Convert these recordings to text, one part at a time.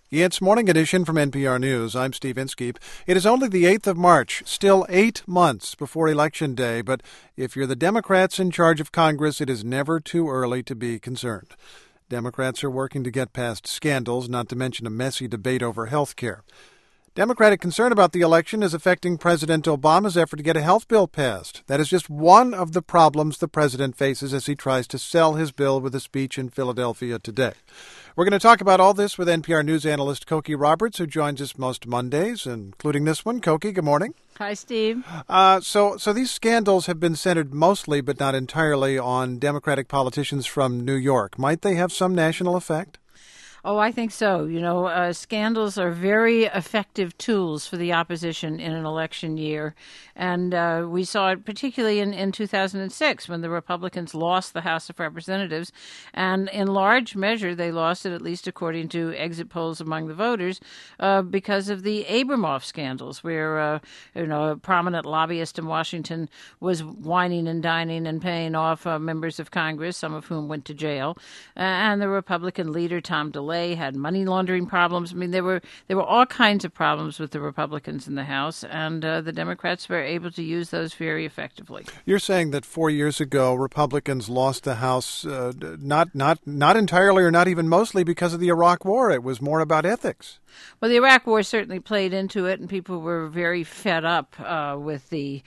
It's Morning Edition from NPR News. I'm Steve Inskeep. It is only the 8th of March, still 8 months before Election Day, but if you're the Democrats in charge of Congress, it is never too early to be concerned. Democrats are working to get past scandals, not to mention a messy debate over health care. Democratic concern about the election is affecting President Obama's effort to get a health bill passed. That is just one of the problems the president faces as he tries to sell his bill with a speech in Philadelphia today. We're going to talk about all this with NPR News analyst Cokie Roberts, who joins us most Mondays, including this one. Cokie, good morning. Hi, Steve. So these scandals have been centered mostly, but not entirely, on Democratic politicians from New York. Might they have some national effect? Oh, I think so. Scandals are very effective tools for the opposition in an election year. And we saw it particularly in 2006 when the Republicans lost the House of Representatives. And in large measure, they lost it, at least according to exit polls among the voters, because of the Abramoff scandals, where a prominent lobbyist in Washington was whining and dining and paying off members of Congress, some of whom went to jail. And the Republican leader, Tom DeLay, had money laundering problems. I mean, there were all kinds of problems with the Republicans in the House, and the Democrats were able to use those very effectively. You're saying that 4 years ago, Republicans lost the House not entirely or not even mostly because of the Iraq War. It was more about ethics. Well, the Iraq War certainly played into it, and people were very fed up with the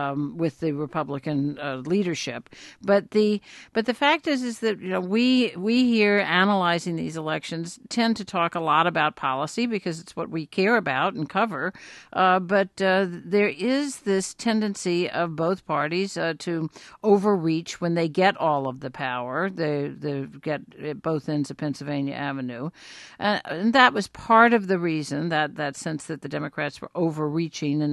Republican leadership. But the fact is that we here analyzing these elections tend to talk a lot about policy because it's what we care about and cover. But there is this tendency of both parties to overreach when they get all of the power. They get at both ends of Pennsylvania Avenue, and that was part of the reason, that sense that the Democrats were overreaching in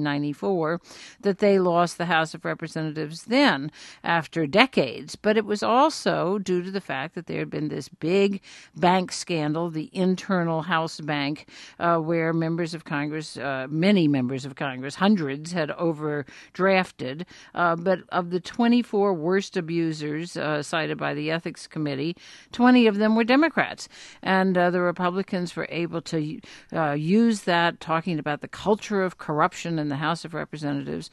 1994, that they lost the House of Representatives then after decades. But it was also due to the fact that there had been this big bank scandal, the internal House bank, where members of Congress, many members of Congress, hundreds, had overdrafted. But of the 24 worst abusers cited by the Ethics Committee, 20 of them were Democrats. And the Republicans were able to use that, talking about the culture of corruption in the House of Representatives,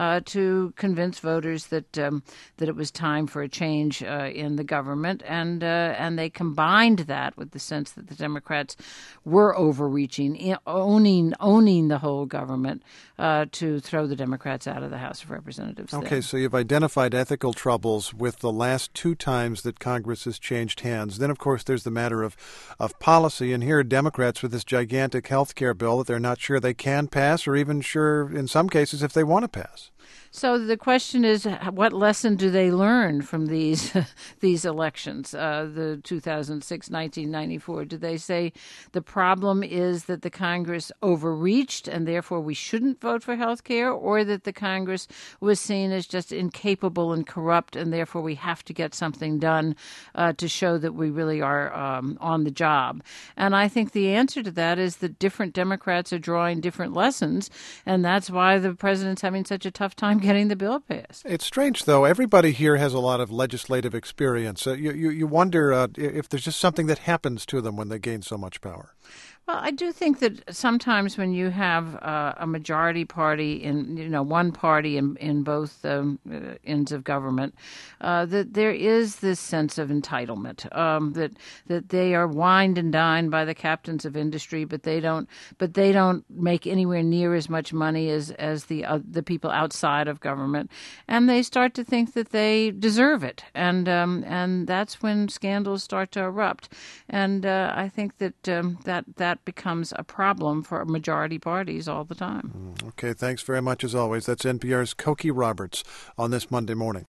to convince voters that it was time for a change in the government, and they combined that with the sense that the Democrats were overreaching, owning the whole government, to throw the Democrats out of the House of Representatives. Okay, so you've identified ethical troubles with the last two times that Congress has changed hands. Then, of course, there's the matter of policy, and here are Democrats with this gigantic health care bill that they're not sure they can pass, or even sure in some cases if they want to pass. So the question is, what lesson do they learn from these elections, the 2006, 1994? Do they say the problem is that the Congress overreached and therefore we shouldn't vote for health care, or that the Congress was seen as just incapable and corrupt and therefore we have to get something done to show that we really are on the job? And I think the answer to that is that different Democrats are drawing different lessons, and that's why the president's having such a tough time getting the bill passed. It's strange, though. Everybody here has a lot of legislative experience. You wonder if there's just something that happens to them when they gain so much power. Well, I do think that sometimes when you have a majority party in, one party in both ends of government, that there is this sense of entitlement, that they are wined and dined by the captains of industry, but they don't make anywhere near as much money as the people outside of government, and they start to think that they deserve it, and that's when scandals start to erupt, and I think that that becomes a problem for majority parties all the time. Okay, thanks very much as always. That's NPR's Cokie Roberts on this Monday morning.